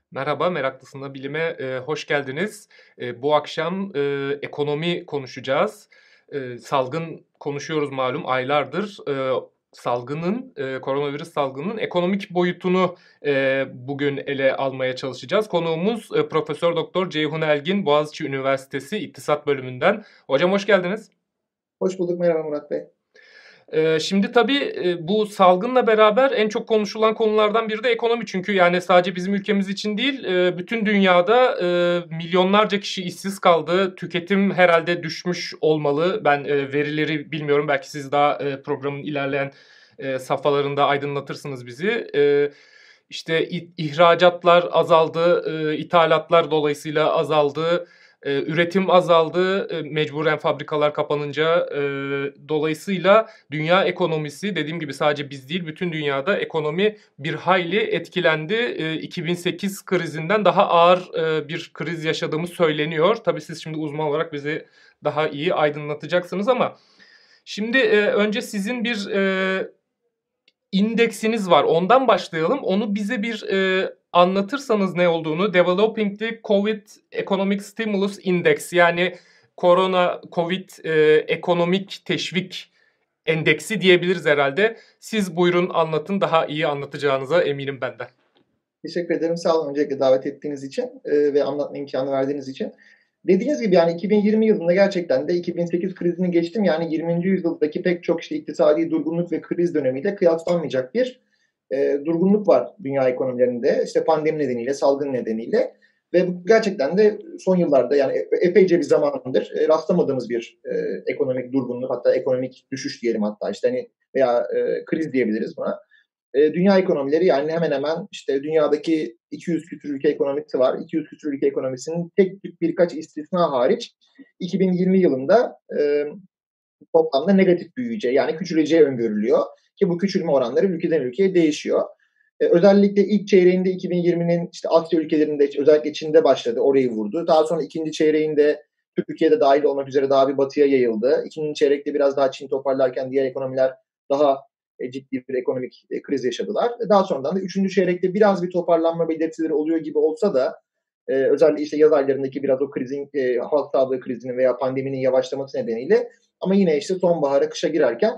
Merhaba, Meraklısına Bilim'e hoş geldiniz. Bu akşam ekonomi konuşacağız. Salgın konuşuyoruz malum aylardır. Koronavirüs salgınının ekonomik boyutunu bugün ele almaya çalışacağız. Konuğumuz Profesör Doktor Ceyhun Elgin, Boğaziçi Üniversitesi İktisat Bölümünden. Hocam hoş geldiniz. Hoş bulduk. Merhaba Murat Bey. Şimdi tabii bu salgınla beraber en çok konuşulan konulardan biri de ekonomi. Çünkü yani sadece bizim ülkemiz için değil, bütün dünyada milyonlarca kişi işsiz kaldı. Tüketim herhalde düşmüş olmalı. Ben verileri bilmiyorum. Belki siz daha programın ilerleyen safhalarında aydınlatırsınız bizi. İşte ihracatlar azaldı, ithalatlar dolayısıyla azaldı. Üretim azaldı, mecburen fabrikalar kapanınca. Dolayısıyla dünya ekonomisi dediğim gibi sadece biz değil bütün dünyada ekonomi bir hayli etkilendi. 2008 krizinden daha ağır bir kriz yaşadığımız söyleniyor. Tabii siz şimdi uzman olarak bizi daha iyi aydınlatacaksınız ama şimdi önce sizin bir indeksiniz var. Ondan başlayalım. Onu bize bir anlatırsanız ne olduğunu. Developing the COVID Economic Stimulus Index, yani Covid ekonomik teşvik endeksi diyebiliriz herhalde. Siz buyurun anlatın. Daha iyi anlatacağınıza eminim benden. Teşekkür ederim. Sağ olun öncelikle davet ettiğiniz için ve anlatma imkanı verdiğiniz için. Dediğiniz gibi yani 2020 yılında gerçekten de 2008 krizini geçtim. Yani 20. yüzyıldaki pek çok işte iktisadi durgunluk ve kriz dönemiyle kıyaslanmayacak bir durgunluk var dünya ekonomilerinde. İşte pandemi nedeniyle, salgın nedeniyle. Ve bu gerçekten de son yıllarda yani epeyce bir zamandır rastlamadığımız bir ekonomik durgunluk, hatta ekonomik düşüş diyelim, hatta işte hani veya kriz diyebiliriz buna. Dünya ekonomileri yani hemen hemen işte dünyadaki 200 küsur ülke ekonomisi var. 200 küsur ülke ekonomisinin tek tük birkaç istisna hariç 2020 yılında toplamda negatif büyüyeceği, yani küçüleceği öngörülüyor. Ki bu küçülme oranları ülkeden ülkeye değişiyor. Özellikle ilk çeyreğinde 2020'nin işte Asya ülkelerinde, özellikle Çin'de başladı, orayı vurdu. Daha sonra ikinci çeyreğinde Türkiye'de dahil olmak üzere daha bir batıya yayıldı. İkinci çeyrekte biraz daha Çin toparlarken diğer ekonomiler daha ciddi bir ekonomik kriz yaşadılar. Daha sonradan da üçüncü çeyrekte biraz bir toparlanma belirtileri oluyor gibi olsa da özellikle işte yaz aylarındaki biraz o krizin, halk sağlığı krizinin veya pandeminin yavaşlaması nedeniyle, ama yine işte sonbahara, kışa girerken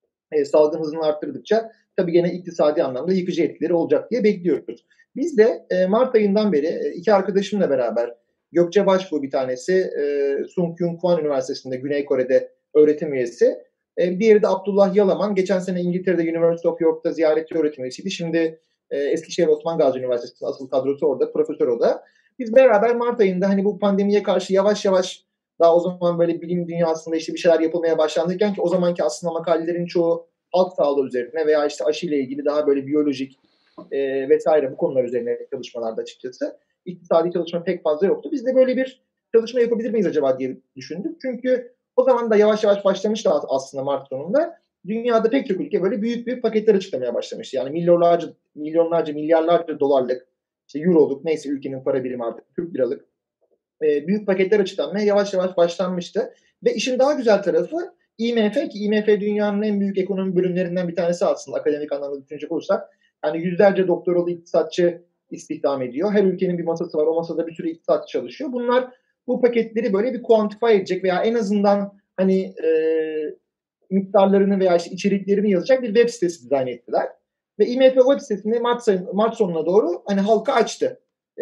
salgın hızını arttırdıkça tabii gene iktisadi anlamda yıkıcı etkileri olacak diye bekliyoruz. Biz de Mart ayından beri iki arkadaşımla beraber, Gökçe Başbuğ bir tanesi, Sung Kyung Kwan Üniversitesi'nde Güney Kore'de öğretim üyesi. Diğeri de Abdullah Yalaman. Geçen sene İngiltere'de University of York'ta ziyaretçi öğretim üyesiydi. Şimdi Eskişehir Osman Gazi Üniversitesi'nin asıl kadrosu orada, profesör o da. Biz beraber Mart ayında hani bu pandemiye karşı yavaş yavaş, daha o zaman böyle bilim dünyasında işte bir şeyler yapılmaya başlanırken, ki o zamanki aslında makalelerin çoğu halk sağlığı üzerine veya işte aşıyla ilgili daha böyle biyolojik vesaire bu konular üzerine çalışmalarda açıkçası. İktisadi çalışma pek fazla yoktu. Biz de böyle bir çalışma yapabilir miyiz acaba diye düşündük. Çünkü o zaman da yavaş yavaş başlamıştı aslında Mart sonunda. Dünyada pek çok ülke böyle büyük büyük paketler açıklamaya başlamıştı. Yani milyonlarca, milyarlarca dolarlık, işte euroluk, neyse ülkenin para birimi artık, Türk liralık büyük paketler açıklanmaya yavaş yavaş başlanmıştı. Ve işin daha güzel tarafı IMF, ki IMF dünyanın en büyük ekonomi bölümlerinden bir tanesi aslında akademik anlamda düşünecek olursak. Yani yüzlerce doktoralı iktisatçı istihdam ediyor. Her ülkenin bir masası var. O masada bir sürü iktisatçı çalışıyor. Bunlar bu paketleri böyle bir kuantify edecek veya en azından hani miktarlarını veya işte içeriklerini yazacak bir web sitesi dizayn ettiler. Ve IMF web sitesini Mart sonuna doğru hani halka açtı.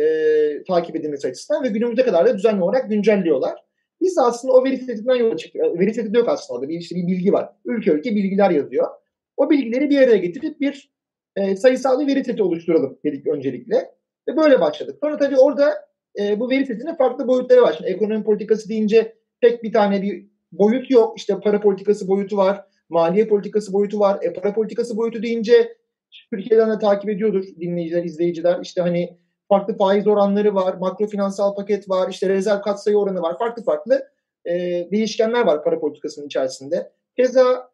Takip edilmesi açısından ve günümüze kadar da düzenli olarak güncelliyorlar. Biz de aslında o veri setinden yola çıktık. Veri seti de yok aslında orada. İşte bir bilgi var. Ülke ülke bilgiler yazıyor. O bilgileri bir araya getirip bir sayısal bir veri seti oluşturalım dedik öncelikle. Ve böyle başladık. Sonra tabii orada bu veri setinin farklı boyutları var. Şimdi ekonomi politikası deyince tek bir tane bir boyut yok. İşte para politikası boyutu var. Maliye politikası boyutu var. Para politikası boyutu deyince Türkiye'den de takip ediyordur dinleyiciler, izleyiciler. İşte hani farklı faiz oranları var, makro finansal paket var, işte rezerv katsayı oranı var. Farklı farklı değişkenler var para politikasının içerisinde. Keza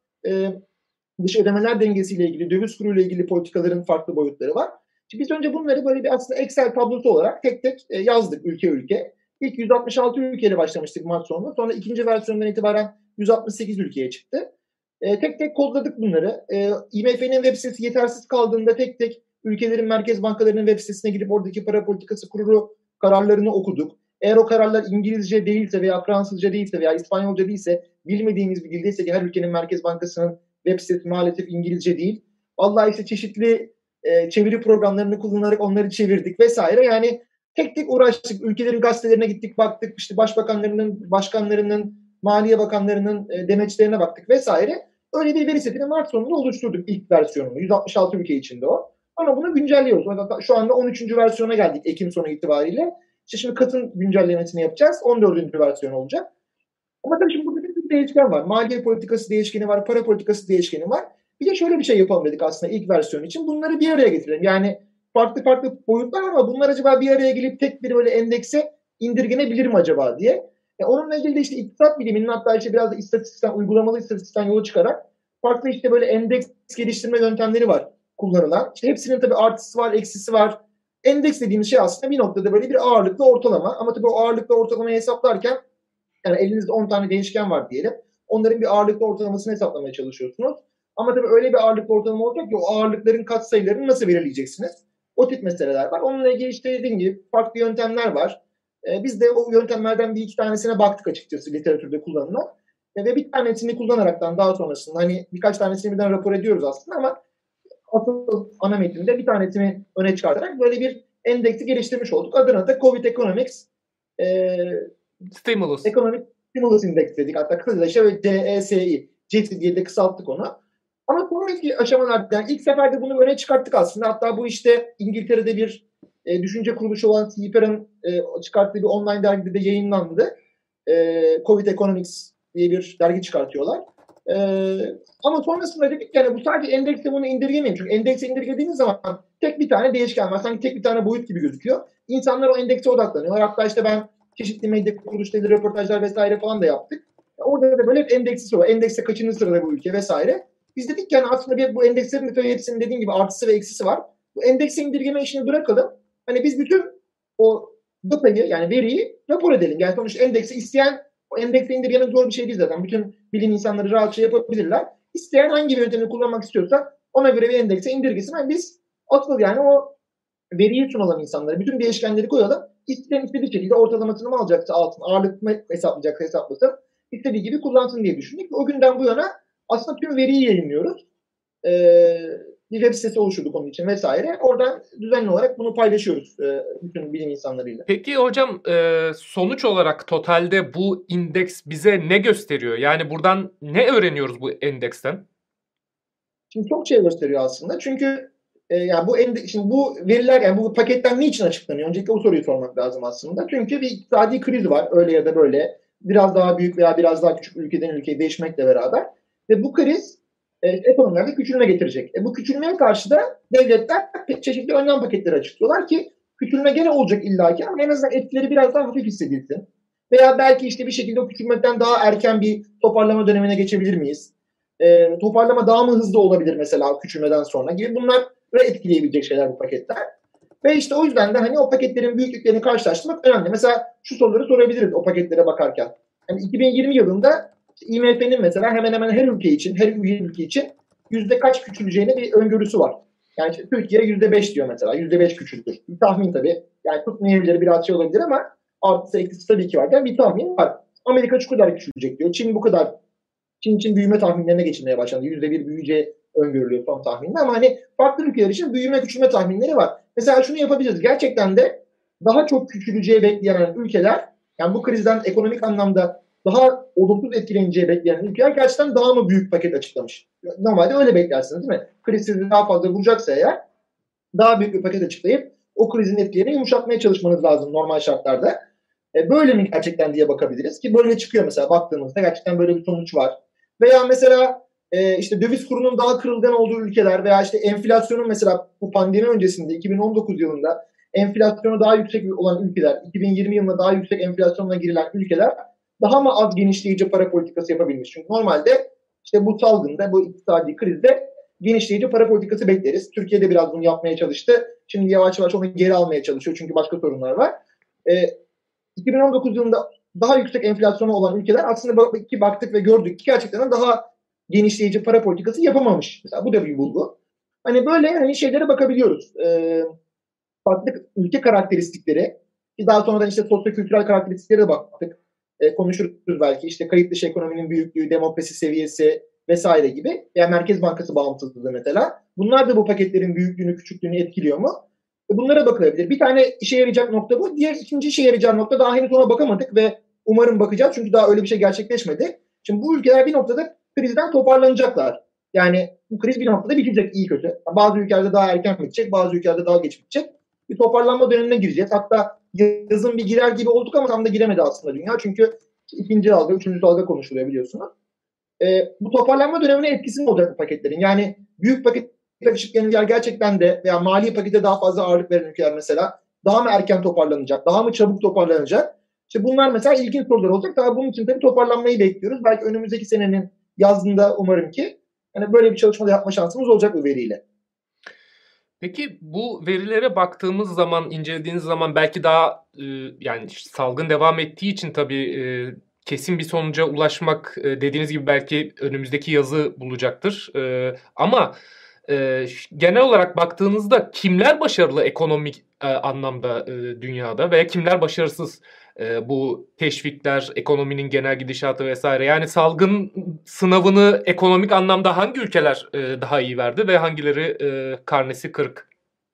dış ödemeler dengesiyle ilgili, döviz kuruyla ilgili politikaların farklı boyutları var. Şimdi biz önce bunları böyle bir aslında Excel tablosu olarak tek tek yazdık ülke ülke. İlk 166 ülkeyle başlamıştık Mart sonunda. Sonra ikinci versiyondan itibaren 168 ülkeye çıktı. Tek tek kodladık bunları. IMF'nin web sitesi yetersiz kaldığında tek tek Ülkelerin merkez bankalarının web sitesine girip oradaki para politikası kurulu kararlarını okuduk. Eğer o kararlar İngilizce değilse veya Fransızca değilse veya İspanyolca değilse, bilmediğimiz bir dildeyse, ki her ülkenin merkez bankasının web sitesi maalesef İngilizce değil. Vallahi işte çeşitli çeviri programlarını kullanarak onları çevirdik vesaire. Yani tek tek uğraştık. Ülkelerin gazetelerine gittik, baktık. İşte başbakanlarının, başkanlarının, maliye bakanlarının demeçlerine baktık vesaire. Öyle bir veri setini Mart sonunda oluşturduk, ilk versiyonunu. 166 ülke içinde o. Ama bunu güncelliyoruz. Şu anda 13. versiyona geldik Ekim sonu itibariyle. İşte şimdi katın güncellemesini yapacağız. 14. versiyon olacak. Ama tabii şimdi burada bir değişken var. Maliye politikası değişkeni var, para politikası değişkeni var. Bir de şöyle bir şey yapalım dedik aslında ilk versiyon için. Bunları bir araya getirelim. Yani farklı farklı boyutlar ama bunlar acaba bir araya gelip tek bir böyle endekse indirgenebilir mi acaba diye. Onunla ilgili de işte iktisat biliminin, hatta işte biraz da istatistikten, uygulamalı istatistikten yola çıkarak farklı işte böyle endeks geliştirme yöntemleri var kullanılan. İşte hepsinin tabii artısı var, eksisi var. Endeks dediğimiz şey aslında bir noktada böyle bir ağırlıklı ortalama. Ama tabii o ağırlıklı ortalamayı hesaplarken, yani elinizde 10 tane değişken var diyelim. Onların bir ağırlıklı ortalamasını hesaplamaya çalışıyorsunuz. Ama tabii öyle bir ağırlıklı ortalama olacak ki o ağırlıkların katsayılarını nasıl belirleyeceksiniz? O tip meseleler var. Onunla ilgili işte dediğim gibi farklı yöntemler var. Biz de o yöntemlerden bir iki tanesine baktık açıkçası literatürde kullanılan. Ve bir tanesini kullanaraktan daha sonrasında hani birkaç tanesini birden rapor ediyoruz aslında ama asıl ana metinde bir tanesini öne çıkartarak böyle bir endeksi geliştirmiş olduk. Adına da Covid Economics Stimulus. Economic Stimulus Index dedik. Hatta kısaca işte CESI, CESI diye de kısalttık onu. Ama sonraki aşamalarda, yani ilk seferde bunu öne çıkarttık aslında. Hatta bu işte İngiltere'de bir düşünce kuruluşu olan CIPR'ın çıkarttığı bir online dergide de yayınlandı. Covid Economics diye bir dergi çıkartıyorlar. Ama sonrasında dedik yani bu sadece endekse bunu indirgemeyin. Çünkü endekse indirgediğiniz zaman tek bir tane değişken var. Sanki tek bir tane boyut gibi gözüküyor. İnsanlar o endekse odaklanıyorlar. Hatta işte ben çeşitli medya kuruluşları, röportajlar vesaire falan da yaptık. Orada da böyle hep endeksi soruyor. Endekse kaçıncı sırada bu ülke vesaire. Biz dedik ki yani aslında bu endekslerin de tabii hepsinin dediğim gibi artısı ve eksisi var. Bu endekse indirgeme işini bırakalım. Hani biz bütün o datayı, yani veriyi rapor edelim. Yani sonuçta endeksi isteyen, o endekse indirgemek zor bir şey değil zaten. Bütün bilim insanları rahatça yapabilirler. İsteyen hangi bir yöntemi kullanmak istiyorsa ona göre bir endekse indirgesin. Yani biz asıl yani o veriyi sunalım insanlara. Bütün değişkenleri koyalım. İsteyen istediği şekilde ortalamasını mı alacaksa alsın, ağırlık mı hesaplayacaksa hesaplasın. İstediği gibi kullansın diye düşündük. O günden bu yana aslında tüm veriyi yayınlıyoruz. Bir web sitesi oluşturduk onun için vesaire. Oradan düzenli olarak bunu paylaşıyoruz bütün bilim insanlarıyla. Peki hocam sonuç olarak totalde bu indeks bize ne gösteriyor? Yani buradan ne öğreniyoruz bu endeksten? Şimdi çok şey gösteriyor aslında. Çünkü yani şimdi bu veriler, yani bu paketten niçin açıklanıyor? Öncelikle o soruyu sormak lazım aslında. Çünkü bir iktisadi kriz var öyle ya da böyle. Biraz daha büyük veya biraz daha küçük ülkeden ülkeye değişmekle beraber. Ve bu kriz ekonomilerde küçülme getirecek. Bu küçülmeye karşı da devletler çeşitli önlem paketleri açıklıyorlar ki küçülme gene olacak illaki ama en azından etkileri biraz daha hafif hissedilsin. Veya belki işte bir şekilde o küçülmekten daha erken bir toparlama dönemine geçebilir miyiz? Toparlama daha mı hızlı olabilir mesela küçülmeden sonra gibi, bunları etkileyebilecek şeyler bu paketler. Ve işte o yüzden de hani o paketlerin büyüklüklerini karşılaştırmak önemli. Mesela şu soruları sorabiliriz o paketlere bakarken. Yani 2020 yılında IMF'nin mesela hemen hemen her ülke için, her ülke için yüzde kaç küçüleceğine bir öngörüsü var. Yani işte Türkiye %5 diyor mesela. %5 küçülür. Bir tahmin tabii. Yani tutmayabilir, biraz şey olabilir ama artısı eksisi tabii ki var. Yani bir tahmin var. Amerika şu kadar küçülecek diyor. Çin bu kadar. Çin için büyüme tahminlerine geçilmeye başlandı. %1 büyüyeceği öngörülüyor son tahminde. Ama hani farklı ülkeler için büyüme küçülme tahminleri var. Mesela şunu yapabiliriz. Gerçekten de daha çok küçüleceği bekleyen ülkeler, yani bu krizden ekonomik anlamda daha olumsuz etkileneceği bekleyen ülkeler gerçekten daha mı büyük paket açıklamış? Normalde öyle beklersiniz değil mi? Kriz sizi daha fazla vuracaksa eğer daha büyük bir paket açıklayıp o krizin etkilerini yumuşatmaya çalışmanız lazım normal şartlarda. Böyle mi gerçekten diye bakabiliriz ki böyle çıkıyor mesela baktığımızda gerçekten böyle bir sonuç var. Veya mesela işte döviz kurunun daha kırılgan olduğu ülkeler veya işte enflasyonun mesela bu pandemi öncesinde 2019 yılında enflasyonu daha yüksek olan ülkeler, 2020 yılında daha yüksek enflasyonla girilen ülkeler daha mı az genişleyici para politikası yapabilmiş? Çünkü normalde işte bu salgında, bu iktisadi krizde genişleyici para politikası bekleriz. Türkiye'de biraz bunu yapmaya çalıştı. Şimdi yavaş yavaş onu geri almaya çalışıyor çünkü başka sorunlar var. 2019 yılında daha yüksek enflasyonu olan ülkeler aslında baktık ve gördük ki gerçekten daha genişleyici para politikası yapamamış. Mesela bu da bir bulgu. Hani böyle hani şeylere bakabiliyoruz. Farklı ülke karakteristikleri, daha sonradan işte sosyo-kültürel karakteristiklere de baktık. Konuşuruz belki işte kayıt dışı ekonominin büyüklüğü, demokrasi seviyesi vesaire gibi. Yani Merkez Bankası bağımsızlığı mesela. Bunlar da bu paketlerin büyüklüğünü, küçüklüğünü etkiliyor mu? Bunlara bakılabilir. Bir tane işe yarayacak nokta bu. Diğer ikinci işe yarayacak nokta daha henüz ona bakamadık ve umarım bakacağız. Çünkü daha öyle bir şey gerçekleşmedi. Şimdi bu ülkeler bir noktada krizden toparlanacaklar. Yani bu kriz bir noktada bitecek iyi kötü. Bazı ülkelerde daha erken bitecek, bazı ülkelerde daha geç bitecek. Bir toparlanma dönemine gireceğiz. Hatta yazın bir girer gibi olduk ama tam da giremedi aslında dünya. Çünkü ikinci dalga, üçüncü dalga konuşuluyor biliyorsunuz. Bu toparlanma dönemine etkisi ne olacak bu paketlerin? Yani büyük paketler ışıklayan ülkeler gerçekten de veya mali pakete daha fazla ağırlık veren ülkeler mesela daha mı erken toparlanacak? Daha mı çabuk toparlanacak? İşte bunlar mesela ilginç sorular olacak. Daha bunun için tabii toparlanmayı bekliyoruz. Belki önümüzdeki senenin yazında umarım ki hani böyle bir çalışma da yapma şansımız olacak bu veriyle. Peki bu verilere baktığımız zaman, incelediğiniz zaman belki daha yani salgın devam ettiği için tabii kesin bir sonuca ulaşmak dediğiniz gibi belki önümüzdeki yazı bulacaktır. Ama genel olarak baktığınızda kimler başarılı ekonomik anlamda dünyada veya kimler başarısız? Bu teşvikler, ekonominin genel gidişatı vesaire. Yani salgın sınavını ekonomik anlamda hangi ülkeler daha iyi verdi ve hangileri karnesi kırık?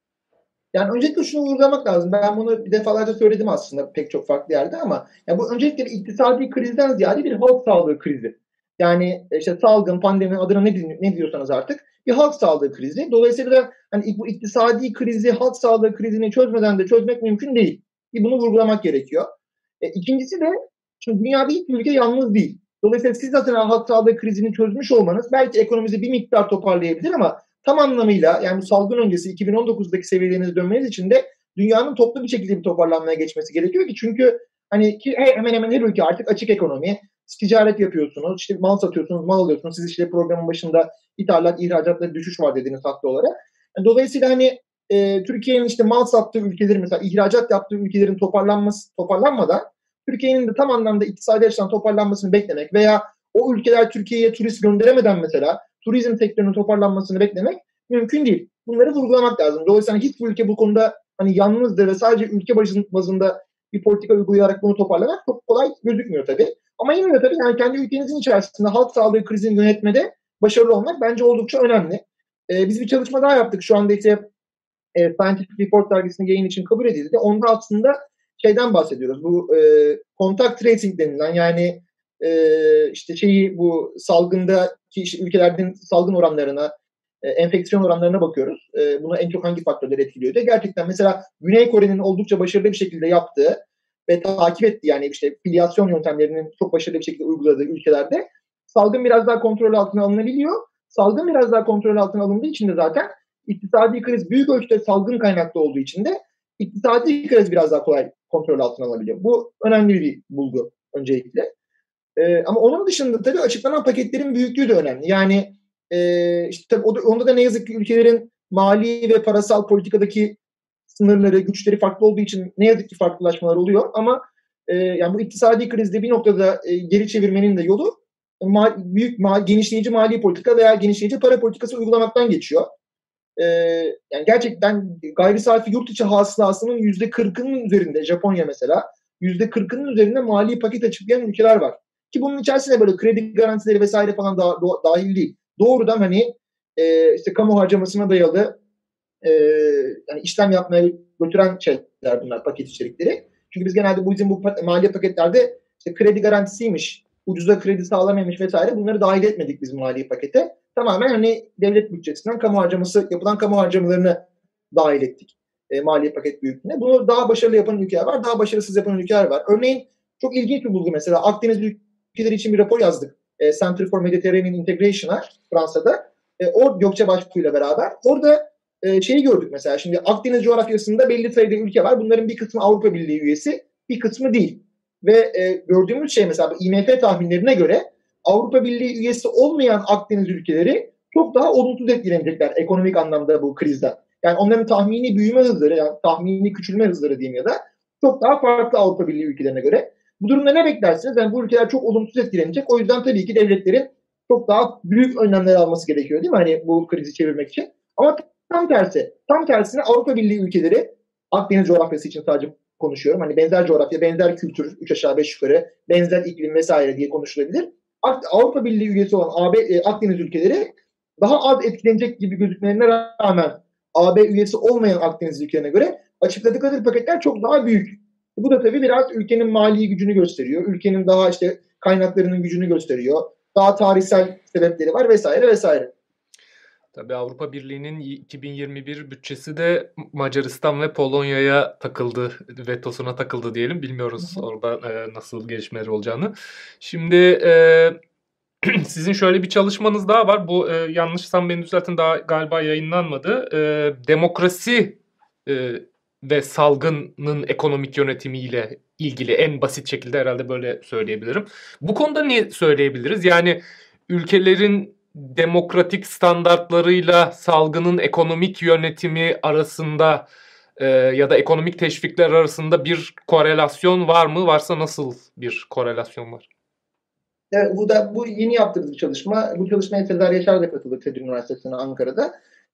Yani öncelikle şunu vurgulamak lazım. Ben bunu bir defalarca söyledim aslında pek çok farklı yerde ama ya bu öncelikle bir iktisadi krizden ziyade bir halk sağlığı krizi. Yani işte salgın, pandemi adına ne diyorsanız artık bir halk sağlığı krizi. Dolayısıyla da hani bu iktisadi krizi, halk sağlığı krizini çözmeden de çözmek mümkün değil. Bunu vurgulamak gerekiyor. İkincisi de şimdi dünyada hiçbir ülke yalnız değil. Dolayısıyla siz zaten halk sağlığı krizini çözmüş olmanız belki ekonomimizi bir miktar toparlayabilir ama tam anlamıyla yani bu salgın öncesi 2019'daki seviyelerinize dönmeniz için de dünyanın toplu bir şekilde bir toparlanmaya geçmesi gerekiyor ki çünkü hani ki hemen hemen her ülke artık açık ekonomi, ticaret yapıyorsunuz, işte mal satıyorsunuz, mal alıyorsunuz. Siz işte programın başında ithalat, ihracatta düşüş var dediniz haklı olarak. Yani dolayısıyla hani Türkiye'nin işte mal sattığı ülkelerin mesela ihracat yaptığı ülkelerin toparlanmadan Türkiye'nin de tam anlamda iktisadi açıdan toparlanmasını beklemek veya o ülkeler Türkiye'ye turist gönderemeden mesela turizm sektörünün toparlanmasını beklemek mümkün değil. Bunları vurgulamak lazım. Dolayısıyla hiçbir ülke bu konuda hani yalnızdır ve sadece ülke bazında bir politika uygulayarak bunu toparlamak çok kolay gözükmüyor tabii. Ama yine de tabii yani kendi ülkenizin içerisinde halk sağlığı krizini yönetmede başarılı olmak bence oldukça önemli. Biz bir çalışma daha yaptık. Şu anda işte Scientific Report dergisinde yayın için kabul edildi. Onda aslında şeyden bahsediyoruz. Bu contact tracing denilen yani işte bu salgındaki işte ülkelerin salgın oranlarına, enfeksiyon oranlarına bakıyoruz. Bunu en çok hangi faktörler etkiliyor diye. Gerçekten mesela Güney Kore'nin oldukça başarılı bir şekilde yaptığı ve takip ettiği yani işte filyasyon yöntemlerinin çok başarılı bir şekilde uyguladığı ülkelerde salgın biraz daha kontrol altına alınabiliyor. Salgın biraz daha kontrol altına alındığı için de zaten iktisadi kriz büyük ölçüde salgın kaynaklı olduğu için de iktisadi kriz biraz daha kolay kontrol altına alabiliyor. Bu önemli bir bulgu öncelikle. Ama onun dışında tabii açıklanan paketlerin büyüklüğü de önemli. Yani işte tabii onda da ne yazık ki ülkelerin mali ve parasal politikadaki sınırları, güçleri farklı olduğu için ne yazık ki farklılaşmalar oluyor. Ama yani bu iktisadi krizde bir noktada geri çevirmenin de yolu genişleyici mali politika veya genişleyici para politikası uygulamaktan geçiyor. Yani gerçekten gayri safi yurt içi hasılasının %40'ının üzerinde Japonya mesela %40'ının üzerinde mali paket açıklayan ülkeler var. Ki bunun içerisinde böyle kredi garantileri vesaire falan dahil değil. Doğrudan hani işte kamu harcamasına dayalı yani işlem yapmaya götüren şeyler bunlar paket içerikleri. Çünkü biz genelde bu mali paketlerde işte kredi garantisiymiş, ucuza kredi sağlamaymış vesaire bunları dahil etmedik biz mali pakete. Tamamen hani devlet bütçesinden yapılan kamu harcamalarını dahil ettik mali paket büyüklüğüne. Bunu daha başarılı yapan ülkeler var, daha başarısız yapan ülkeler var. Örneğin çok ilginç bir bulgu mesela Akdeniz ülkeleri için bir rapor yazdık. Center for Mediterranean Integration'a Fransa'da. Gökçe Başbuğ ile beraber. Orada şeyi gördük mesela şimdi Akdeniz coğrafyasında belli sayıda ülke var. Bunların bir kısmı Avrupa Birliği üyesi, bir kısmı değil. Ve gördüğümüz şey mesela IMF tahminlerine göre Avrupa Birliği üyesi olmayan Akdeniz ülkeleri çok daha olumsuz etkilenecekler ekonomik anlamda bu krizden. Yani onların tahmini büyüme hızları, yani tahmini küçülme hızları diyeyim ya da çok daha farklı Avrupa Birliği ülkelerine göre. Bu durumda ne beklersiniz? Yani bu ülkeler çok olumsuz etkilenecek. O yüzden tabii ki devletlerin çok daha büyük önlemler alması gerekiyor değil mi? Hani bu krizi çevirmek için. Ama tam tersi. Tam tersine Avrupa Birliği ülkeleri, Akdeniz coğrafyası için sadece konuşuyorum. Hani benzer coğrafya, benzer kültür, 3 aşağı 5 yukarı, benzer iklim vesaire diye konuşulabilir. Avrupa Birliği üyesi olan Akdeniz ülkeleri daha az etkilenecek gibi gözükmelerine rağmen AB üyesi olmayan Akdeniz ülkelerine göre açıkladıkları paketler çok daha büyük. Bu da tabii biraz ülkenin mali gücünü gösteriyor. Ülkenin daha işte kaynaklarının gücünü gösteriyor. Daha tarihsel sebepleri var vesaire vesaire. Tabii Avrupa Birliği'nin 2021 bütçesi de Macaristan ve Polonya'ya takıldı, vetosuna takıldı diyelim. Bilmiyoruz orada nasıl gelişmeler olacağını. Şimdi sizin şöyle bir çalışmanız daha var. Bu yanlışsam beni düzeltin, daha galiba yayınlanmadı. Demokrasi ve salgının ekonomik yönetimiyle ilgili en basit şekilde herhalde böyle söyleyebilirim. Bu konuda ne söyleyebiliriz? Yani ülkelerin demokratik standartlarıyla salgının ekonomik yönetimi arasında ya da ekonomik teşvikler arasında bir korelasyon var mı? Varsa nasıl bir korelasyon var? Evet, bu yeni yaptığımız bir çalışma. Bu çalışmaya Sezer Yaşar da katıldı TED Üniversitesi'ne Ankara'da.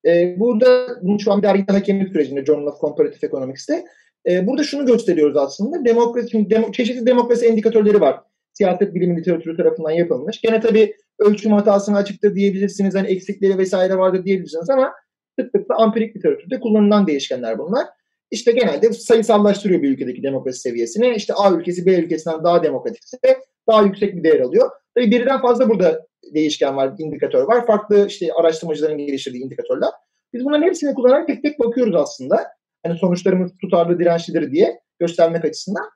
Burada şu an bir dergide hakemlik sürecinde Journal of Comparative Economics'te. Burada şunu gösteriyoruz aslında. Çeşitli demokrasi indikatörleri var. Siyaset bilimi literatürü tarafından yapılmış. Gene tabii ölçüm hatasına açıktır diyebilirsiniz. Hani eksikleri vesaire vardır diyebilirsiniz ama tık tık da ampirik literatürde kullanılan değişkenler bunlar. İşte genelde sayısallaştırıyor bir ülkedeki demokrasi seviyesini. İşte A ülkesi B ülkesinden daha demokratikse daha yüksek bir değer alıyor. Tabii birden fazla burada değişken var, indikatör var. Farklı işte araştırmacıların geliştirdiği indikatörler. Biz bunların hepsini kullanarak tek tek bakıyoruz aslında. Hani sonuçlarımız tutarlı, dirençlidir diye göstermek açısından.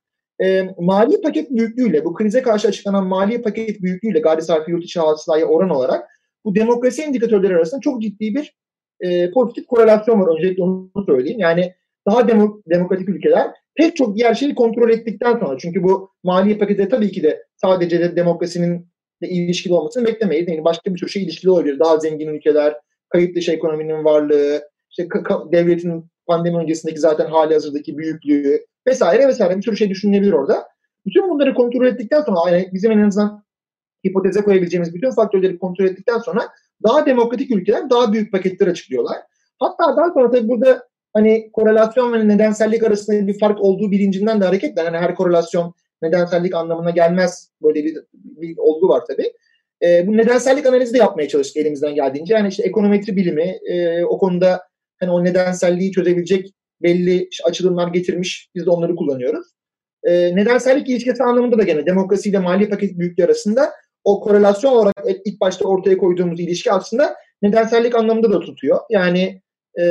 Mali paket büyüklüğüyle, bu krize karşı açıklanan mali paket büyüklüğüyle gayri safi yurt içi hasılaya oran olarak bu demokrasi indikatörleri arasında çok ciddi bir pozitif korelasyon var. Öncelikle onu söyleyeyim. Yani daha demokratik ülkeler pek çok diğer şeyi kontrol ettikten sonra, çünkü bu mali pakete tabii ki de sadece de demokrasinin de ilişkili olmasını beklemeyiz. Yani başka bir tür şey ilişkili olabilir. Daha zengin ülkeler, kayıt dışı ekonominin varlığı, işte devletin pandemi öncesindeki zaten hali hazırdaki büyüklüğü vesaire vesaire bir sürü şey düşünülebilir orada. Bütün bunları kontrol ettikten sonra, yani bizim en azından hipoteze koyabileceğimiz bütün faktörleri kontrol ettikten sonra daha demokratik ülkeler daha büyük paketler açıklıyorlar. Hatta daha sonra tabii burada hani korelasyon ve nedensellik arasında bir fark olduğu bilincinden de hareketle, hani her korelasyon nedensellik anlamına gelmez, böyle bir olgu var tabii. Bu nedensellik analizi de yapmaya çalıştık elimizden geldiğince. Yani işte ekonometri bilimi o konuda hani o nedenselliği çözebilecek belli açılımlar getirmiş. Biz de onları kullanıyoruz. Nedensellik ilişkisi anlamında da gene demokrasi ile mali paket büyüklüğü arasında o korelasyon olarak ilk başta ortaya koyduğumuz ilişki aslında nedensellik anlamında da tutuyor. Yani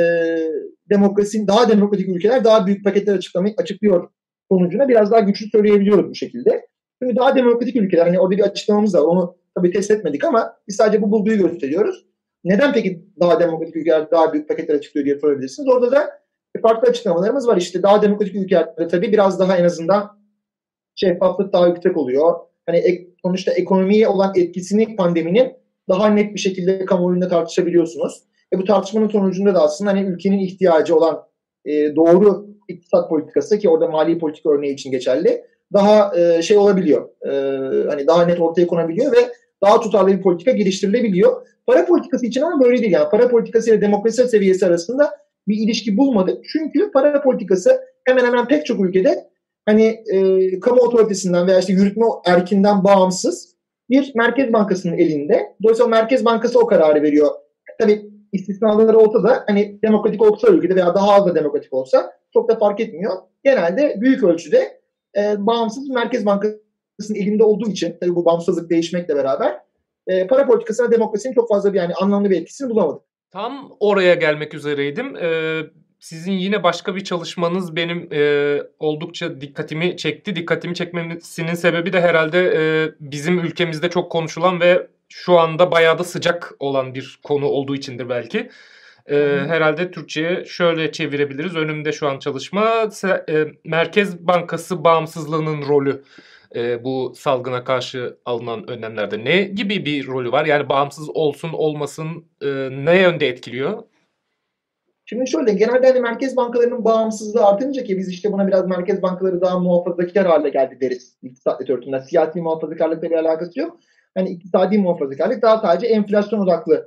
daha demokratik ülkeler daha büyük paketler açıklıyor sonucuna biraz daha güçlü söyleyebiliyoruz bu şekilde. Çünkü daha demokratik ülkeler, hani orada bir açıklamamız var, onu tabii test etmedik ama biz sadece bu bulguyu gösteriyoruz. Neden peki daha demokratik ülkeler daha büyük paketler açıklıyor diye sorabilirsiniz. Orada da farklı açıklamalarımız var. İşte daha demokratik ülkelerde tabii biraz daha en azından şeffaflık daha yüksek oluyor. Hani sonuçta ekonomiye olan etkisini pandeminin daha net bir şekilde kamuoyunda tartışabiliyorsunuz. Bu tartışmanın sonucunda da aslında hani ülkenin ihtiyacı olan doğru iktisat politikası, ki orada mali politika örneği için geçerli, daha şey olabiliyor. Hani daha net ortaya konabiliyor ve daha tutarlı bir politika geliştirilebiliyor. Para politikası için ama böyle değil. Yani para politikası ile demokrasi seviyesi arasında bir ilişki bulmadık. Çünkü para politikası hemen hemen pek çok ülkede hani kamu otoritesinden veya işte yürütme erkinden bağımsız bir merkez bankasının elinde. Dolayısıyla Merkez Bankası o kararı veriyor. Tabii istisnaları olsa da hani demokratik olsa ülkede veya daha az da demokratik olsa çok da fark etmiyor. Genelde büyük ölçüde bağımsız Merkez Bankası'nın elinde olduğu için, tabii bu bağımsızlık değişmekle beraber para politikasına demokrasinin çok fazla bir, yani anlamlı bir etkisini bulamadık. Tam oraya gelmek üzereydim. Sizin yine başka bir çalışmanız benim oldukça dikkatimi çekti. Dikkatimi çekmesinin sebebi de herhalde bizim ülkemizde çok konuşulan ve şu anda bayağı da sıcak olan bir konu olduğu içindir belki. Herhalde Türkçe'ye şöyle çevirebiliriz. Önümde şu an çalışma. Merkez Bankası bağımsızlığının rolü bu salgına karşı alınan önlemlerde ne gibi bir rolü var? Yani bağımsız olsun olmasın ne yönde etkiliyor? Şimdi şöyle, genelde hani merkez bankalarının bağımsızlığı artınca, ki biz işte buna biraz merkez bankaları daha muhafazakar hale geldi deriz iktisat literatüründe. Siyasi muhafazakarlıkla bir alakası yok. Hani iktisadi muhafazakarlık daha sadece enflasyon odaklı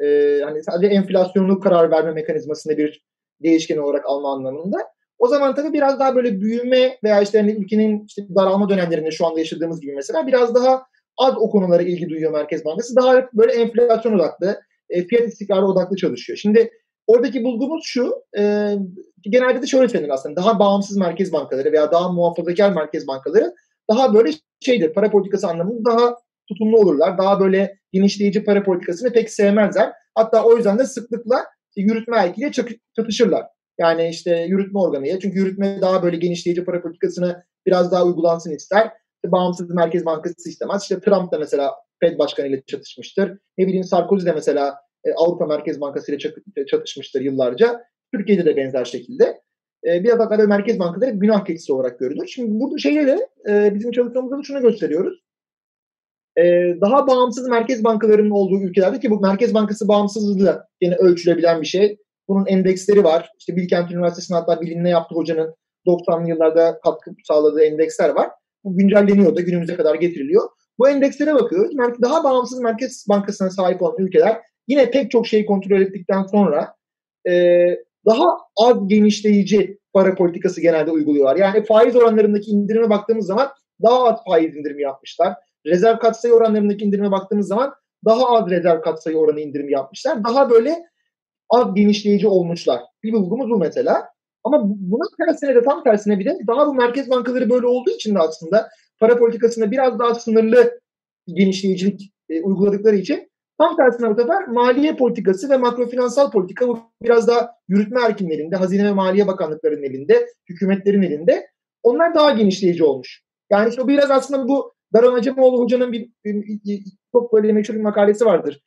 Hani sadece enflasyonlu karar verme mekanizmasında bir değişken olarak alma anlamında. O zaman tabii biraz daha böyle büyüme veya işte hani ülkenin işte daralma dönemlerinde şu anda yaşadığımız gibi mesela biraz daha az o konulara ilgi duyuyor Merkez Bankası. Daha böyle enflasyon odaklı, fiyat istikrarı odaklı çalışıyor. Şimdi oradaki bulgumuz şu, genelde de şöyle söylenir aslında. Daha bağımsız merkez bankaları veya daha muhafazakar merkez bankaları daha böyle şeydir, para politikası anlamında daha tutumlu olurlar. Daha böyle genişleyici para politikasını pek sevmezler. Hatta o yüzden de sıklıkla yürütme erkiyle çatışırlar. Yani işte yürütme organıyla. Çünkü yürütme daha böyle genişleyici para politikasını biraz daha uygulansın ister. İşte bağımsız merkez bankası istemez. İşte Trump da mesela Fed başkanı ile çatışmıştır. Ne bileyim Sarkozy de mesela Avrupa Merkez Bankası ile çatışmıştır yıllarca. Türkiye'de de benzer şekilde. Biraz hatta böyle merkez bankaları günah keçisi olarak görülür. Şimdi burada şeyle de bizim çalışmamızda da şunu gösteriyoruz. Daha bağımsız merkez bankalarının olduğu ülkelerde ki bu merkez bankası bağımsızlığı da yine ölçülebilen bir şey. Bunun endeksleri var. İşte Bilkent Üniversitesi'nin hatta bilimine yaptığı hocanın 90'lı yıllarda katkı sağladığı endeksler var. Bu güncelleniyor da günümüze kadar getiriliyor. Bu endekslere bakıyoruz. Daha bağımsız merkez bankasına sahip olan ülkeler yine pek çok şeyi kontrol ettikten sonra daha az genişleyici para politikası genelde uyguluyorlar. Yani faiz oranlarındaki indirime baktığımız zaman daha az faiz indirimi yapmışlar. Rezerv katsayı oranlarındaki indirime baktığımız zaman daha az rezerv katsayı oranı indirimi yapmışlar. Daha böyle az genişleyici olmuşlar. Bir bulgumuz bu mesela. Ama bunun tersine de tam tersine bir de daha bu merkez bankaları böyle olduğu için de aslında para politikasında biraz daha sınırlı genişleyicilik uyguladıkları için tam tersine bu sefer maliye politikası ve makrofinansal politika bu biraz daha yürütme erkinin elinde, Hazine ve Maliye Bakanlıklarının elinde, hükümetlerin elinde. Onlar daha genişleyici olmuş. Yani işte o biraz aslında bu Daron Acemoğlu hocanın bir çok böyle meşhur bir makalesi vardır.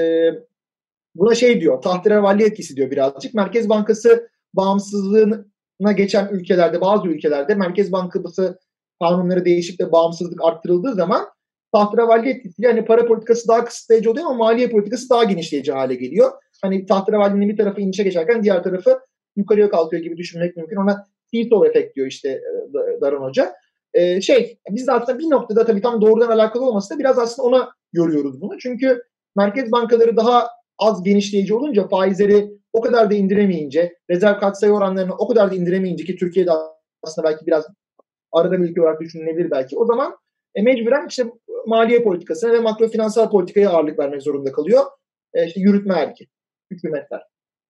Buna şey diyor, tahterevalli etkisi diyor birazcık. Merkez Bankası bağımsızlığına geçen ülkelerde, bazı ülkelerde Merkez Bankası kanunları değişip de bağımsızlık arttırıldığı zaman tahterevalli etkisiyle hani para politikası daha kısıtlayıcı oluyor ama maliye politikası daha genişleyici hale geliyor. Hani tahterevallinin bir tarafı inişe geçerken diğer tarafı yukarıya kalkıyor gibi düşünmek mümkün. Ona seesaw efekt diyor işte Daron Hoca. Biz de aslında bir noktada tabii tam doğrudan alakalı olmasa da biraz aslında ona yoruyoruz bunu. Çünkü merkez bankaları daha az genişleyici olunca faizleri o kadar da indiremeyince, rezerv katsayı oranlarını o kadar da indiremeyince ki Türkiye'de aslında belki biraz arada bir ülke olarak düşünülebilir belki. O zaman mecburen işte maliye politikasına ve makrofinansal politikaya ağırlık vermek zorunda kalıyor. İşte yürütme erki, hükümetler.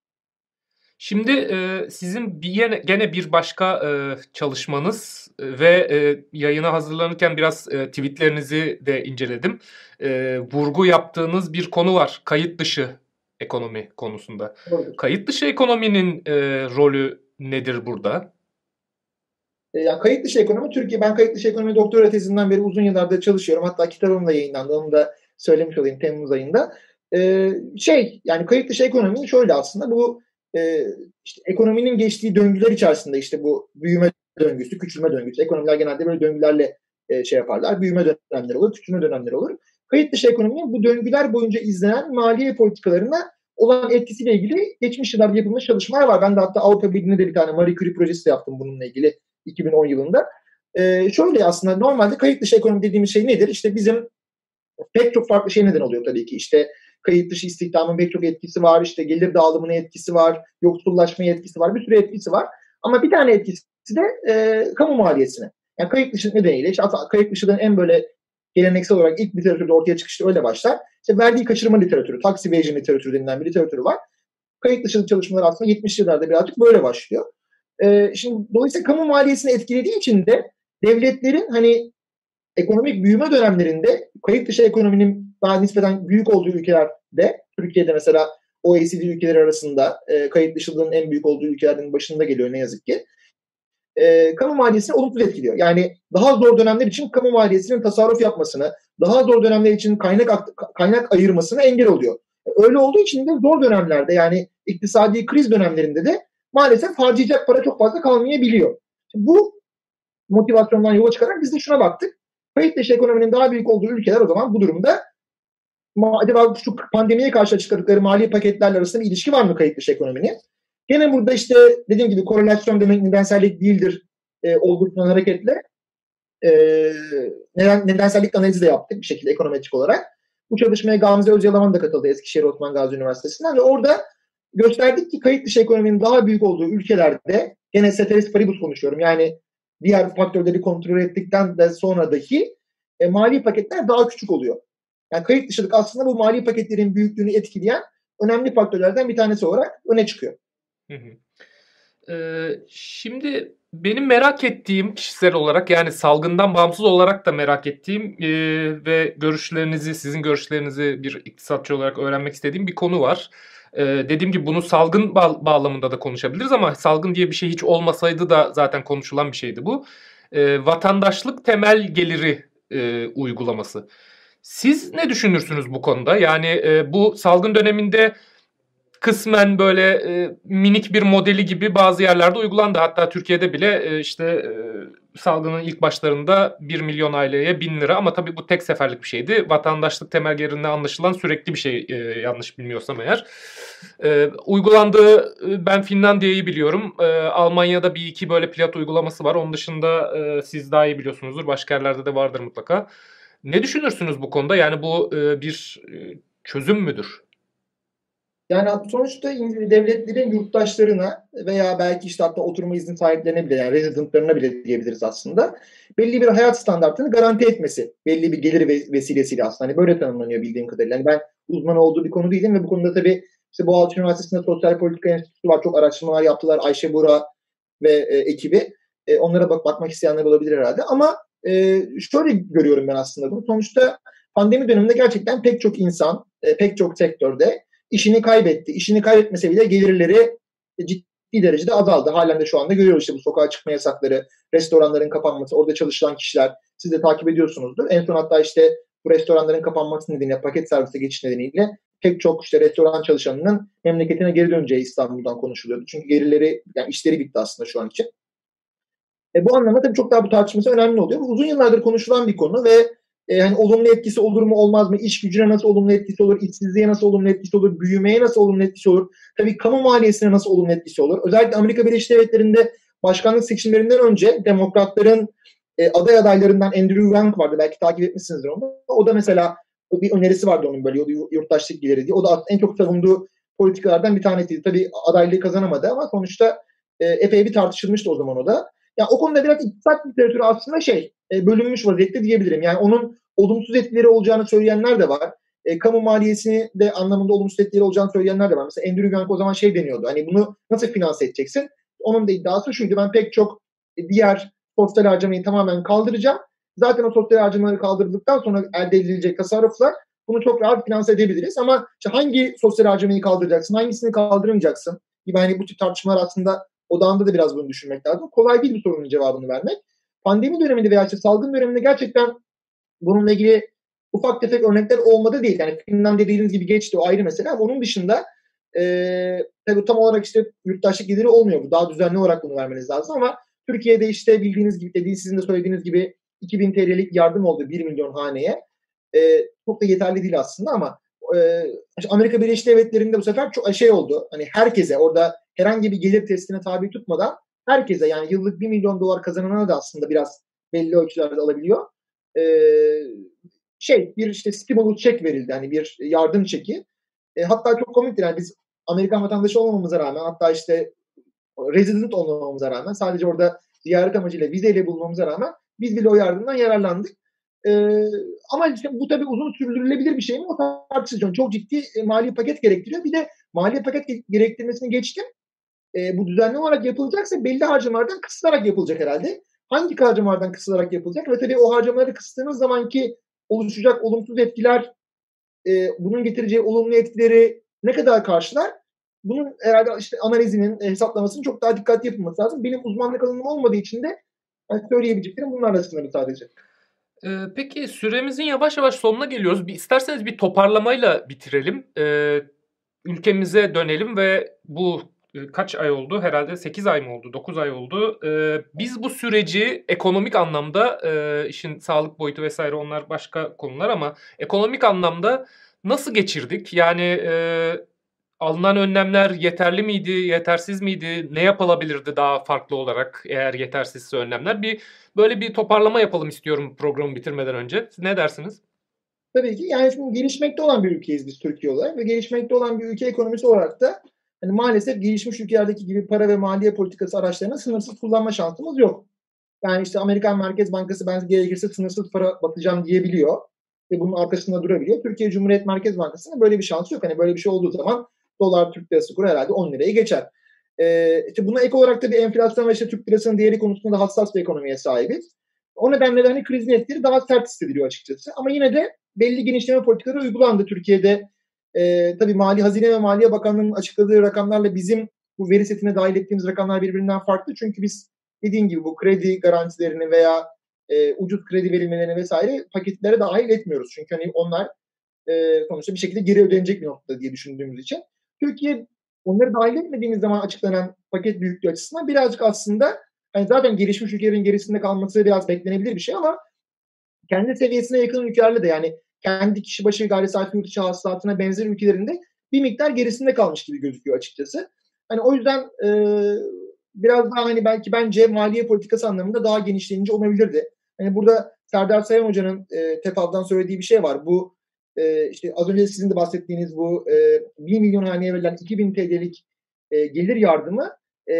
Şimdi sizin gene bir başka çalışmanız ve yayına hazırlanırken biraz tweetlerinizi de inceledim. Vurgu yaptığınız bir konu var. Kayıt dışı ekonomi konusunda. Doğru. Kayıt dışı ekonominin rolü nedir burada? Yani kayıt dışı ekonomi, ben kayıt dışı ekonomi doktora tezinden beri uzun yıllardır çalışıyorum. Hatta kitabım da yayınlandı. Onu da söylemiş olayım Temmuz ayında. Yani kayıt dışı ekonomi şöyle aslında bu işte ekonominin geçtiği döngüler içerisinde işte bu büyüme döngüsü, küçülme döngüsü. Ekonomiler genelde böyle döngülerle şey yaparlar. Büyüme dönemleri olur, küçülme dönemleri olur. Kayıt dışı ekonominin bu döngüler boyunca izlenen maliye politikalarına olan etkisiyle ilgili geçmiş yıllarda yapılmış çalışmalar var. Ben de hatta Avrupa Birliği'nde de bir tane Marie Curie projesi de yaptım bununla ilgili 2010 yılında. Şöyle aslında normalde kayıt dışı ekonomi dediğimiz şey nedir? İşte bizim pek çok farklı şey neden oluyor tabii ki. İşte kayıt dışı istihdamın pek çok etkisi var. İşte gelir dağılımına etkisi var. Yoksullaşmaya etkisi var. Bir sürü etkisi var. Ama bir tane etkisi de kamu maliyesine. Yani kayıt dışı nedeniyle işte kayıt dışının en böyle geleneksel olarak ilk literatürde ortaya çıkışı öyle başlar. İşte vergi kaçırma literatürü, tax evasion literatürü denilen bir literatürü var. Kayıt dışı çalışmalar aslında 70'li yıllarda birazcık böyle başlıyor. Şimdi dolayısıyla kamu maliyesini etkilediği için de devletlerin hani ekonomik büyüme dönemlerinde kayıt dışı ekonominin daha nispeten büyük olduğu ülkelerde, Türkiye'de mesela OECD ülkeleri arasında kayıt dışılığının en büyük olduğu ülkelerin başında geliyor ne yazık ki. Kamu maliyesini olumsuz etkiliyor. Yani daha zor dönemler için kamu maliyesinin tasarruf yapmasını, daha zor dönemler için kaynak ayırmasını engel oluyor. Öyle olduğu için de zor dönemlerde yani iktisadi kriz dönemlerinde de maalesef harcayacak para çok fazla kalmayabiliyor. Şimdi bu motivasyondan yola çıkarak biz de şuna baktık. Kayıt dışı ekonominin daha büyük olduğu ülkeler o zaman bu durumda acaba şu pandemiye karşı açıkladıkları mali paketlerle arasında bir ilişki var mı kayıt dışı ekonominin? Gene burada işte dediğim gibi korelasyon demek nedensellik değildir olgusuna hareketle nedensellik analizi de yaptık bir şekilde ekonometrik olarak. Bu çalışmaya Gamze Özyalaman da katıldı Eskişehir Osman Gazi Üniversitesi'nden ve orada gösterdik ki kayıt dışı ekonominin daha büyük olduğu ülkelerde, gene ceteris paribus konuşuyorum, yani diğer faktörleri kontrol ettikten de sonra dahi mali paketler daha küçük oluyor. Yani kayıt dışılık aslında bu mali paketlerin büyüklüğünü etkileyen önemli faktörlerden bir tanesi olarak öne çıkıyor. Hı hı. Şimdi benim merak ettiğim kişisel olarak, yani salgından bağımsız olarak da merak ettiğim ve sizin görüşlerinizi bir iktisatçı olarak öğrenmek istediğim bir konu var. Dediğim gibi bunu salgın bağlamında da konuşabiliriz ama salgın diye bir şey hiç olmasaydı da zaten konuşulan bir şeydi bu. Vatandaşlık temel geliri uygulaması. Siz ne düşünürsünüz bu konuda? Yani bu salgın döneminde kısmen böyle minik bir modeli gibi bazı yerlerde uygulandı. Hatta Türkiye'de bile salgının ilk başlarında 1 milyon aileye 1000 lira, ama tabii bu tek seferlik bir şeydi. Vatandaşlık temel gelirine anlaşılan sürekli bir şey, yanlış bilmiyorsam eğer. Uygulandığı, ben Finlandiya'yı biliyorum. Almanya'da bir iki böyle pilot uygulaması var. Onun dışında siz daha iyi biliyorsunuzdur. Başka yerlerde de vardır mutlaka. Ne düşünürsünüz bu konuda? Yani bu bir çözüm müdür? Yani sonuçta devletlerin yurttaşlarına veya belki işte hatta oturma izni sahiplerine bile, yani residentlarına bile diyebiliriz aslında, belli bir hayat standartını garanti etmesi, belli bir gelir vesilesiyle aslında. Hani böyle tanımlanıyor bildiğim kadarıyla. Yani ben uzman olduğu bir konu değilim ve bu konuda tabii işte Boğaziçi Üniversitesi'nde Sosyal Politika Enstitüsü var. Çok araştırmalar yaptılar. Ayşe Buğra ve ekibi. Onlara bakmak isteyenler olabilir herhalde. Ama şöyle görüyorum ben aslında bunu. Sonuçta pandemi döneminde gerçekten pek çok insan, pek çok sektörde işini kaybetti. İşini kaybetmese bile gelirleri ciddi derecede azaldı. Halen de şu anda görüyoruz işte bu sokağa çıkma yasakları, restoranların kapanması, orada çalışılan kişiler, siz de takip ediyorsunuzdur. En son hatta işte bu restoranların kapanması nedeniyle, paket servise geçiş nedeniyle pek çok işte restoran çalışanının memleketine geri döneceği İstanbul'dan konuşuluyordu. Çünkü gelirleri, yani işleri bitti aslında şu an için. Bu anlamda tabii çok daha bu tartışması önemli oluyor. Bu uzun yıllardır konuşulan bir konu ve hani olumlu etkisi olur mu olmaz mı? İş gücüne nasıl olumlu etkisi olur? İşsizliğe nasıl olumlu etkisi olur? Büyümeye nasıl olumlu etkisi olur? Tabii kamu maliyesine nasıl olumlu etkisi olur? Özellikle Amerika Birleşik Devletleri'nde başkanlık seçimlerinden önce demokratların aday adaylarından Andrew Yang vardı. Belki takip etmişsinizdir onu. O da mesela bir önerisi vardı onun, böyle yurttaşlık geliri diye. O da en çok savunduğu politikalardan bir tanesiydi. Tabii adaylığı kazanamadı ama sonuçta epey bir tartışılmıştı o zaman o da. Ya o konuda biraz iktisat literatürü aslında bölünmüş vaziyette diyebilirim. Yani onun olumsuz etkileri olacağını söyleyenler de var. Kamu maliyesini de anlamında olumsuz etkileri olacağını söyleyenler de var. Mesela Andrew Yang o zaman deniyordu. Hani bunu nasıl finanse edeceksin? Onun da iddiası şuydu: ben pek çok diğer sosyal harcamayı tamamen kaldıracağım. Zaten o sosyal harcamaları kaldırdıktan sonra elde edilecek tasarruflar bunu çok rahat finanse edebiliriz. Ama işte hangi sosyal harcamayı kaldıracaksın, hangisini kaldıramayacaksın gibi, hani bu tip tartışmalar aslında odağında da biraz bunu düşünmek lazım. Kolay değil bir sorunun cevabını vermek. Pandemi döneminde veya işte salgın döneminde gerçekten bununla ilgili ufak tefek örnekler olmadı değil. Yani Finlandiya dediğiniz gibi geçti, o ayrı mesele, ama onun dışında tabii tam olarak işte yurttaşlık geliri olmuyor bu. Daha düzenli olarak bunu vermeniz lazım ama Türkiye'de işte bildiğiniz gibi, sizin de söylediğiniz gibi 2000 TL'lik yardım oldu 1 milyon haneye. Çok da yeterli değil aslında ama işte Amerika Birleşik Devletleri'nde bu sefer çok oldu. Hani herkese, orada herhangi bir gelir testine tabi tutmadan herkese, yani yıllık 1 milyon dolar kazanana da aslında biraz belli ölçülerde alabiliyor. Bir işte stimulus çek verildi. Hani bir yardım çeki. Hatta çok komiktir. Yani biz Amerikan vatandaşı olmamamıza rağmen, hatta işte resident olmamamıza rağmen, sadece orada ziyaret amacıyla vizeyle bulunmamıza rağmen biz bile o yardımdan yararlandık. Ama işte bu tabii uzun sürdürülebilir bir şey mi? O tartışılıyor. Çok ciddi mali paket gerektiriyor. Bir de mali paket gerektirmesini geçtim. Bu düzenli olarak yapılacaksa belli harcamalardan kısılarak yapılacak herhalde. Hangi harcamalardan kısılarak yapılacak? Ve tabii o harcamaları kıstığınız zamanki oluşacak olumsuz etkiler, bunun getireceği olumlu etkileri ne kadar karşılar? Bunun herhalde işte analizinin, hesaplamasının çok daha dikkatli yapılması lazım. Benim uzmanlık alanım olmadığı için de söyleyebileceklerim bunlar arasında sadece. Peki süremizin yavaş yavaş sonuna geliyoruz. İsterseniz bir toparlamayla bitirelim. Ülkemize dönelim ve bu kaç ay oldu? Herhalde 8 ay mı oldu? 9 ay oldu. Biz bu süreci ekonomik anlamda, işin sağlık boyutu vesaire onlar başka konular, ama ekonomik anlamda nasıl geçirdik? Yani alınan önlemler yeterli miydi, yetersiz miydi? Ne yapılabilirdi daha farklı olarak eğer yetersizse önlemler? Böyle bir toparlama yapalım istiyorum programı bitirmeden önce. Siz ne dersiniz? Tabii ki. Yani şimdi gelişmekte olan bir ülkeyiz biz Türkiye olarak ve gelişmekte olan bir ülke ekonomisi olarak da hani maalesef gelişmiş ülkelerdeki gibi para ve maliye politikası araçlarını sınırsız kullanma şansımız yok. Yani işte Amerikan Merkez Bankası ben gerekirse sınırsız para batacağım diyebiliyor ve bunun arkasında durabiliyor. Türkiye Cumhuriyet Merkez Bankası'nın böyle bir şansı yok. Hani böyle bir şey olduğu zaman dolar Türk lirası kuru herhalde 10 liraya geçer. İşte buna ek olarak da bir enflasyon ve işte Türk lirasının değeri konusunda hassas bir ekonomiye sahibiz. O nedenle de hani krizin etkileri daha sert hissediliyor açıkçası. Ama yine de belli genişleme politikaları uygulandı Türkiye'de. Tabii Hazine ve Maliye Bakanlığı'nın açıkladığı rakamlarla bizim bu veri setine dahil ettiğimiz rakamlar birbirinden farklı. Çünkü biz dediğim gibi bu kredi garantilerini veya ucuz kredi verilmelerini vesaire paketlere dahil etmiyoruz. Çünkü hani onlar sonuçta bir şekilde geri ödenecek bir noktada diye düşündüğümüz için. Türkiye onları dahil etmediğimiz zaman açıklanan paket büyüklüğü açısından birazcık aslında hani zaten gelişmiş ülkelerin gerisinde kalması biraz beklenebilir bir şey ama kendi seviyesine yakın ülkelerde de yani kendi kişi başı gayri safi yurt içi hasılatına benzer ülkelerinde bir miktar gerisinde kalmış gibi gözüküyor açıkçası. Hani o yüzden biraz daha hani belki bence maliye politikası anlamında daha genişleyici olabilirdi. Hani burada Serdar Sayan Hoca'nın TEFAV'dan söylediği bir şey var. Bu işte az önce sizin de bahsettiğiniz bu 1 milyon haneye verilen 2000 TL'lik gelir yardımı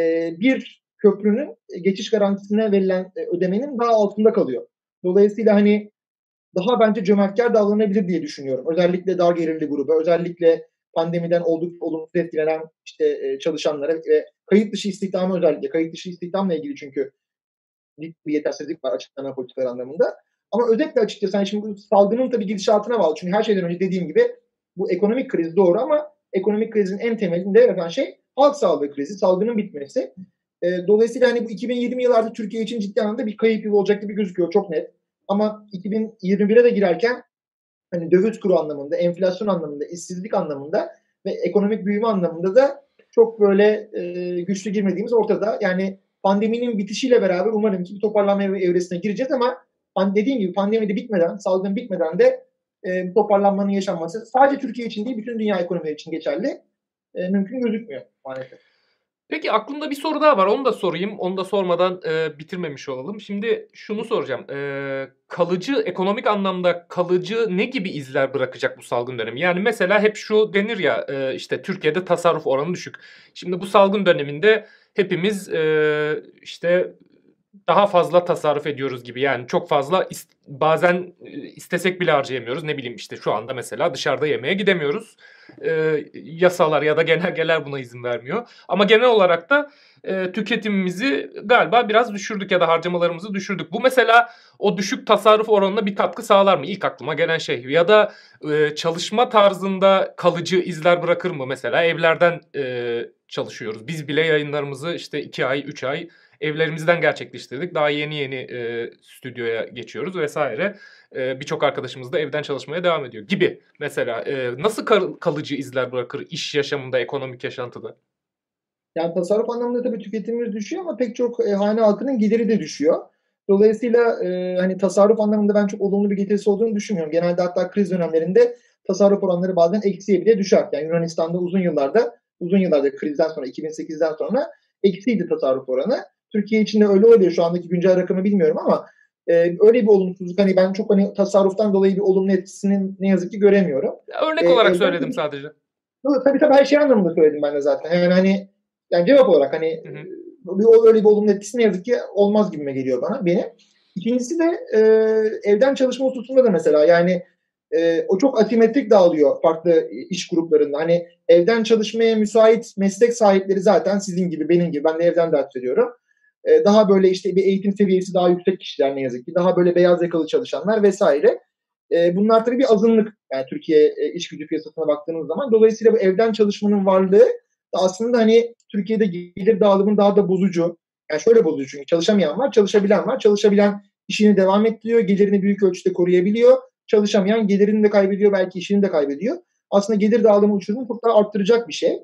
bir köprünün geçiş garantisine verilen ödemenin daha altında kalıyor. Dolayısıyla hani daha bence cömertkar davranabilir diye düşünüyorum. Özellikle dar gelirli gruba, özellikle pandemiden oldukça olumsuz etkilenen işte çalışanlara ve kayıt dışı istihdamı özellikle. Kayıt dışı istihdamla ilgili çünkü bir yetersizlik var açıklanan politikalar anlamında. Ama özetle açıkçası hani şimdi bu salgının tabii gidişatına bağlı. Çünkü her şeyden önce dediğim gibi bu ekonomik kriz doğru ama ekonomik krizin en temelinde yaratan şey halk sağlığı krizi, salgının bitmesi. Dolayısıyla hani bu 2020 yılı artık Türkiye için ciddi anlamda bir kayıp yılı olacak gibi gözüküyor çok net. Ama 2021'e de girerken hani döviz kuru anlamında, enflasyon anlamında, işsizlik anlamında ve ekonomik büyüme anlamında da çok böyle güçlü girmediğimiz ortada. Yani pandeminin bitişiyle beraber umarım ki bir toparlanma evresine gireceğiz ama dediğim gibi pandemi de bitmeden, salgın bitmeden de bu toparlanmanın yaşanması sadece Türkiye için değil bütün dünya ekonomileri için geçerli mümkün gözükmüyor maalesef. Peki aklımda bir soru daha var. Onu da sorayım. Onu da sormadan bitirmemiş olalım. Şimdi şunu soracağım. Kalıcı, ekonomik anlamda kalıcı ne gibi izler bırakacak bu salgın dönemi? Yani mesela hep şu denir ya işte Türkiye'de tasarruf oranı düşük. Şimdi bu salgın döneminde hepimiz işte daha fazla tasarruf ediyoruz gibi. Yani çok fazla bazen istesek bile harcayamıyoruz. Ne bileyim işte şu anda mesela dışarıda yemeğe gidemiyoruz. Yasalar ya da genelgeler buna izin vermiyor. Ama genel olarak da tüketimimizi galiba biraz düşürdük ya da harcamalarımızı düşürdük. Bu mesela o düşük tasarruf oranına bir katkı sağlar mı? İlk aklıma gelen şey. Ya da çalışma tarzında kalıcı izler bırakır mı? Mesela evlerden çalışıyoruz. Biz bile yayınlarımızı işte 2 ay, 3 ay evlerimizden gerçekleştirdik. Daha yeni stüdyoya geçiyoruz vesaire. Birçok arkadaşımız da evden çalışmaya devam ediyor gibi. Mesela nasıl kalıcı izler bırakır iş yaşamında, ekonomik yaşantıda? Yani tasarruf anlamında tabii tüketimimiz düşüyor ama pek çok hane halkının geliri de düşüyor. Dolayısıyla hani tasarruf anlamında ben çok olumlu bir getirisi olduğunu düşünmüyorum. Genelde hatta kriz dönemlerinde tasarruf oranları bazen eksiye bile düşer. Yani Yunanistan'da uzun yıllarda krizden sonra 2008'den sonra eksiydi tasarruf oranı. Türkiye için de öyle oluyor. Şu andaki güncel rakamı bilmiyorum ama öyle bir olumsuzluk hani ben çok hani tasarruftan dolayı bir olumlu etkisini ne yazık ki göremiyorum. Örnek olarak söyledim sadece. Tabii her şey anlamında söyledim ben de zaten. Yani hani yani cevap olarak hani Hı hı. öyle bir olumlu etkisi ne yazık ki olmaz gibime geliyor benim. İkincisi de evden çalışma hususunda da mesela yani o çok asimetrik dağılıyor farklı iş gruplarında. Hani evden çalışmaya müsait meslek sahipleri zaten sizin gibi benim gibi ben de evden ders veriyorum. Daha böyle işte bir eğitim seviyesi daha yüksek kişiler ne yazık ki. Daha böyle beyaz yakalı çalışanlar vesaire. Bunlar tabii bir azınlık. Yani Türkiye iş gücü piyasasına baktığınız zaman. Dolayısıyla bu evden çalışmanın varlığı da aslında hani Türkiye'de gelir dağılımın daha da bozucu. Yani şöyle bozucu çünkü çalışamayan var, çalışabilen var. Çalışabilen işini devam ettiriyor, gelirini büyük ölçüde koruyabiliyor. Çalışamayan gelirini de kaybediyor, belki işini de kaybediyor. Aslında gelir dağılımı uçurumunu çok daha arttıracak bir şey.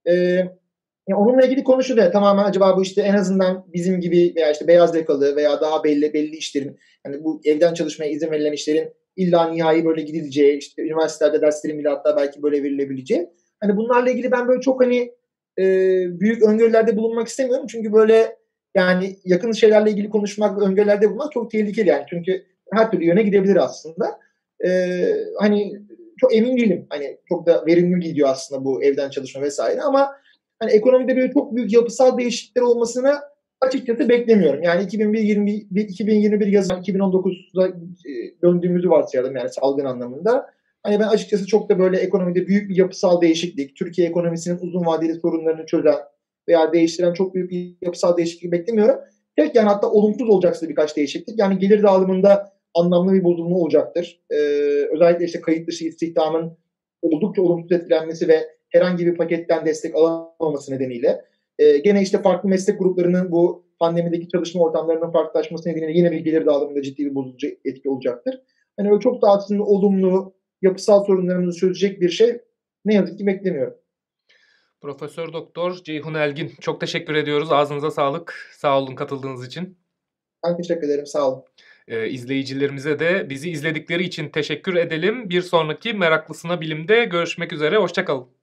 Yani onunla ilgili konuşuluyor. Tamamen acaba bu işte en azından bizim gibi veya işte beyaz yakalı veya daha belli işlerin hani bu evden çalışmaya izin verilen işlerin illa nihai böyle gidileceği, işte üniversitelerde derslerin bile hatta belki böyle verilebileceği. Hani bunlarla ilgili ben böyle çok hani büyük öngörülerde bulunmak istemiyorum. Çünkü böyle yani yakın şeylerle ilgili konuşmak, öngörülerde bulunmak çok tehlikeli yani. Çünkü her türlü yöne gidebilir aslında. Hani çok emin değilim. Hani çok da verimli gidiyor aslında bu evden çalışma vesaire ama hani ekonomide böyle çok büyük yapısal değişiklikler olmasını açıkçası beklemiyorum. Yani 2021 yazı 2019'da döndüğümüzü varsayalım yani salgın anlamında. Hani ben açıkçası çok da böyle ekonomide büyük bir yapısal değişiklik, Türkiye ekonomisinin uzun vadeli sorunlarını çözen veya değiştiren çok büyük bir yapısal değişiklik beklemiyorum. Tek yani hatta olumsuz olacaksa birkaç değişiklik. Yani gelir dağılımında anlamlı bir bozulma olacaktır. Özellikle işte kayıt dışı istihdamın oldukça olumsuz etkilenmesi ve herhangi bir paketten destek alamaması nedeniyle. Gene işte farklı meslek gruplarının bu pandemideki çalışma ortamlarının farklılaşması nedeniyle yine bir gelir dağılımında ciddi bir bozucu etki olacaktır. Hani öyle çok da aslında olumlu, yapısal sorunlarımızı çözecek bir şey ne yazık ki beklemiyorum. Profesör Doktor Ceyhun Elgin, çok teşekkür ediyoruz. Ağzınıza sağlık. Sağ olun katıldığınız için. Ben teşekkür ederim. Sağ olun. İzleyicilerimize de bizi izledikleri için teşekkür edelim. Bir sonraki Meraklısına Bilim'de görüşmek üzere. Hoşça kalın.